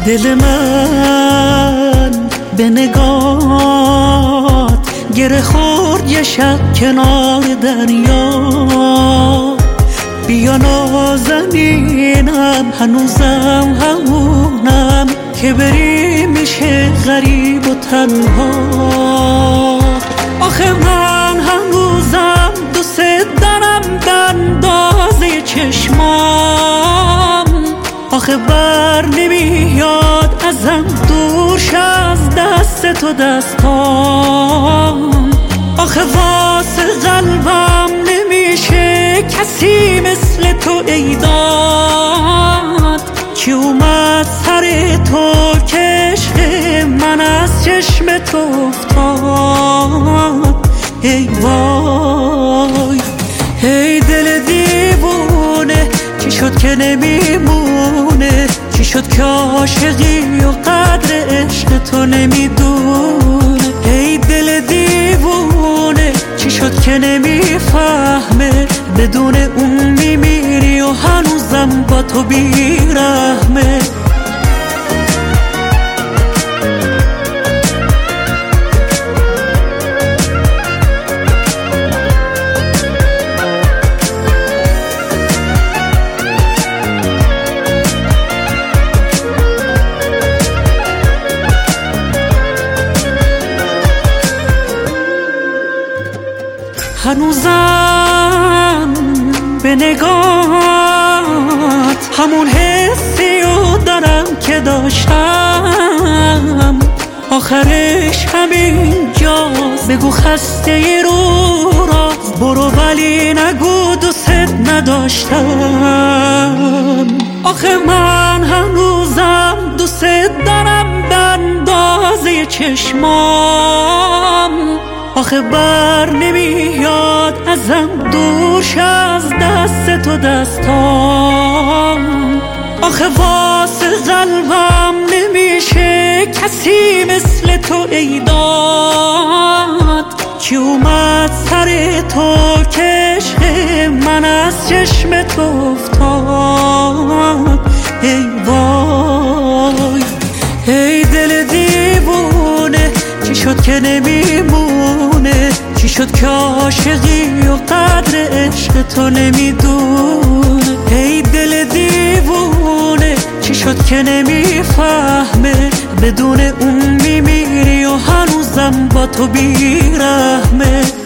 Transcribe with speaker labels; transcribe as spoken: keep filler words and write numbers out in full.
Speaker 1: دل من به نگات گره خورد یه شب کنار دریا. بیا نازنینم هنوزم همونم که بری میشه غریب و تنها. آخه من هنوزم دوست دارم بندازه چشمام. آخه بر نمیاد ازم دورش از دست تو دستام. آخه واسه قلبم نمیشه کسی مثل تو ای داد که اومد سر تو که عشق من از چشم تو افتاد. ای وای ای دل دیوونه چی شد که نمیمونه؟ چی شد که عاشقی و قدر عشق تو نمیدونه؟ ای دل دیوونه چی شد که نمیفهمه؟ بدون اون میمیری و هنوزم با تو بیرحمه. هنوزم به نگات همون حسی رو دارم که داشتم. آخرش همین جاست، بگو خسته رو راست برو ولی نگو دوست نداشتم. آخه من هنوزم دوست دارم بندازه چشمام. آخه بر نمیاد ازم دورش از دست تو دستام. آخه واسه قلبم نمیشه کسی مثل تو ای داد که اومد سر تو که عشق من از چشم تو افتاد. ای وای ای دل دیوونه چی شد که نمیمونه؟ چی شد که عاشقی و قدر عشق تو نمیدونه؟ ای دل دیوونه چی شد که نمیفهمه؟ بدون اون میمیری و هنوزم با تو بیرحمه.